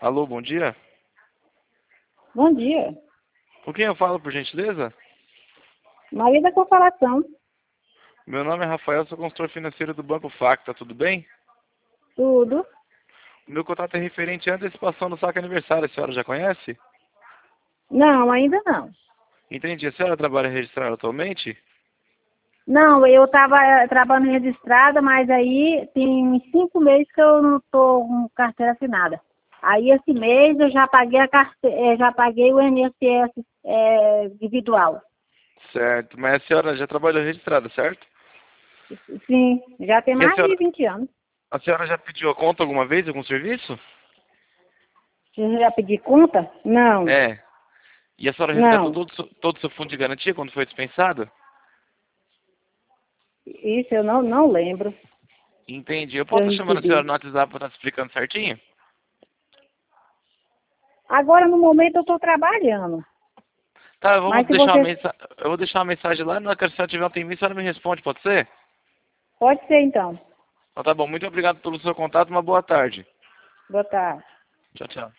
Alô, bom dia. Bom dia. Com quem eu falo, por gentileza? Maria da Corporação. Meu nome é Rafael, sou consultor financeiro do Banco Facta, tudo bem? Tudo? O meu contato é referente à antecipação do saque aniversário, a senhora já conhece? Não, ainda não. Entendi. A senhora trabalha registrada atualmente? Não, eu estava trabalhando registrada, mas aí tem uns 5 meses que eu não estou com carteira assinada. Aí esse mês eu já paguei já paguei o INSS individual. Certo, mas a senhora já trabalhou registrada, certo? Sim, já tem E mais de 20 anos. a senhora já pediu a conta alguma vez, algum serviço? Você já pedi conta? Não, É. E a senhora resgatou não. todo o seu fundo de garantia quando foi dispensado? Isso eu não lembro. Entendi. Eu Se posso eu estar chamando a senhora recebi. no WhatsApp para estar explicando certinho? Agora no momento eu estou trabalhando. Tá, Mas se você. eu vou deixar uma mensagem lá, na hora que a senhora tiver um tempinho, a senhora me responde, pode ser? Pode ser então. Então tá bom, muito obrigado pelo seu contato, uma boa tarde. Boa tarde. Tchau, tchau.